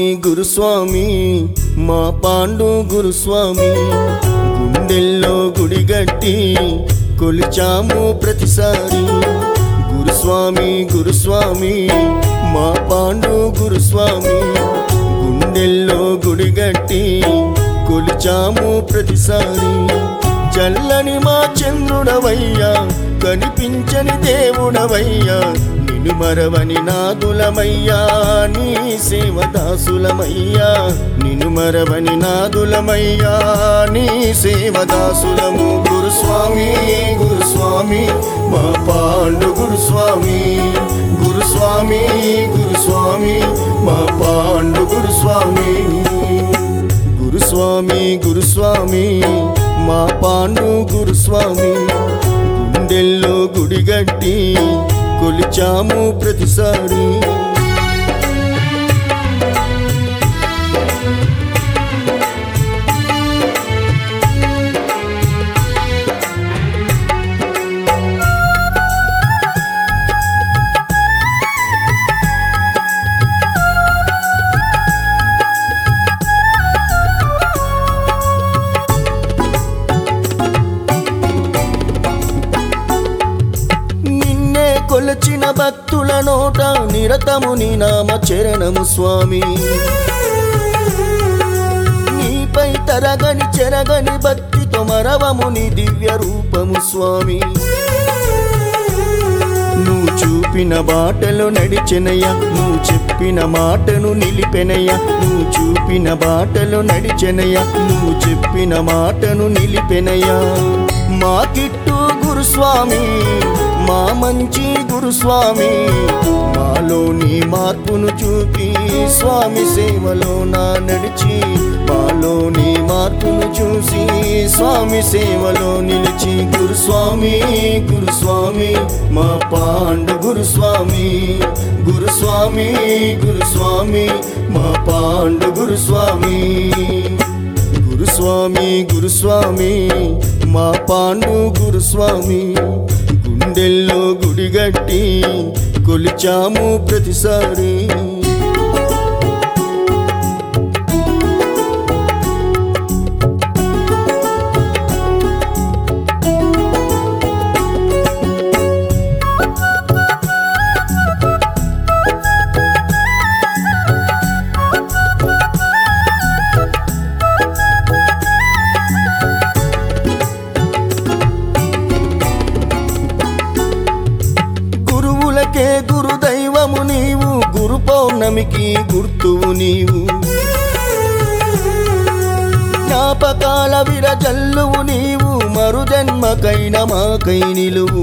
గురుస్వామి మా పాండు గురుస్వామి గుండెల్లో గుడిగట్టి కొలిచాము ప్రతిసారి గురుస్వామి మా పాండు గురుస్వామి గుండెల్లో గుడిగట్టి కొలిచాము ప్రతిసారి చల్లని మా చంద్రుడవయ్యా కనిపించని దేవుడవయ్యా నిన్ను మరవని నాదులమయ్యా నీ సేవదాసులమయ్యా నిన్ను మరవని నాదులమయ్యా నీ సేవదాసులము గురుస్వామి మా పాండు గురుస్వామి మా పాండు గురుస్వామి మా పాండు గురుస్వామి గుండెల్లో గుడిగట్టి కొలిచాము ప్రతిసారి కొలచిన భక్తుల నోట నిరతము నీ నామ చరణము స్వామి నీపై తరగని చెరగని భక్తితో మరవము నీ దివ్య రూపము స్వామి నువ్వు చూపిన బాటలో నడిచెనయ్యా నువ్వు చెప్పిన మాటను నిలిపెనయ్యా నువ్వు చూపిన బాటలో నడిచెనయ్యా నువ్వు చెప్పిన మాటను నిలిపెనయ్యా మా కిట్టు గురుస్వామి మా మంచి గురుస్వామి మాలోని మార్పును చూపి స్వామి సేవలో నా నడిచి మాలోని మార్పును చూసి స్వామి సేవలో నిలిచి గురుస్వామి మా పాండు గురుస్వామి మా పాండు గురుస్వామి మా పాండు గురుస్వామి గుండెల్లో గుడిగట్టి కొలిచాము ప్రతిసారి గురుదైవము నీవు గురు పౌర్ణమికి గుర్తువు నీవు జ్ఞాపకాల విరజల్లువు నీవు మరుజన్మకైన మాకై నిలువు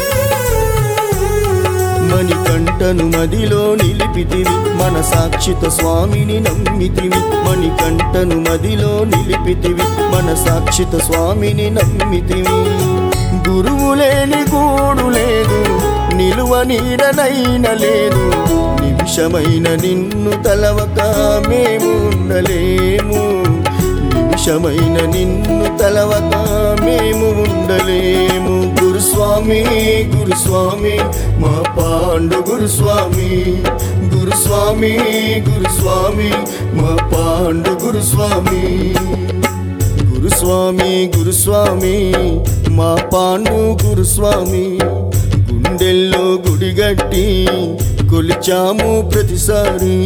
మణికంఠను మదిలో నిలిపితివి మన సాక్షిత స్వామిని నమ్మితివి మణికంఠను మదిలో నిలిపితివి మన సాక్షిత స్వామిని నమ్మితివి గురువు లేని గూడు లేదు నిలువ నీడనైన లేదు నిమిషమైన నిన్ను తలవక మేము ఉండలేము నిమిషమైన నిన్ను తలవక మేము ఉండలేము గురుస్వామి మా పాండు గురుస్వామి మా పాండు గురుస్వామి మా పాండు గురుస్వామి గుండెల్లో గుడిగట్టి కొలిచాము ప్రతిసారి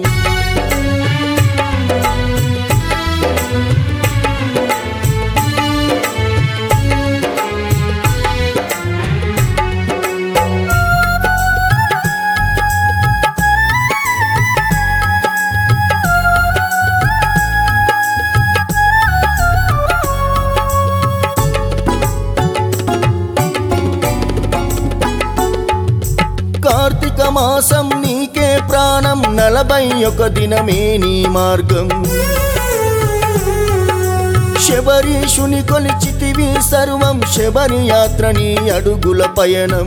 కార్తీక మాసం నీకే ప్రాణం 41 దినమే నీ మార్గం శబరీషుని కొలిచితివి సర్వం శబరి యాత్ర నీ అడుగుల పయనం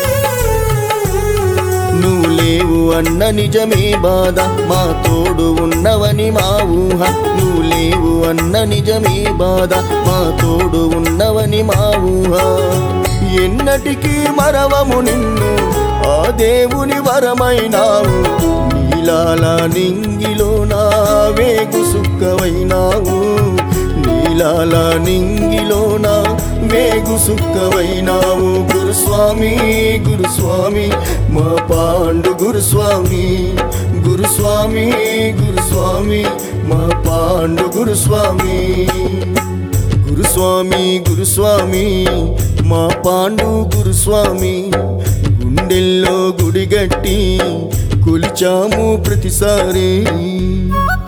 నువ్వు లేవు అన్న నిజమే బాధ మా తోడు ఉన్నవని మా ఊహ నువ్వు లేవు అన్న నిజమే బాధ మా తోడు ఉన్నవని మా ఊహ ఎన్నటికీ మరవము నిన్ను ఆ దేవుని వరమైనావు నీలాల నింగిలో నా వేగు సుక్కవైనావు నీలాల నింగిలో నా వేగు సుక్కవైనావు గురుస్వామి గురుస్వామి మా పాండు గురుస్వామి గురుస్వామి గురుస్వామి మా పాండు గురుస్వామి గురుస్వామి గురుస్వామి మా పాండు గురుస్వామి గుండెల్లో గుడిగట్టి కొలిచాము ప్రతిసారి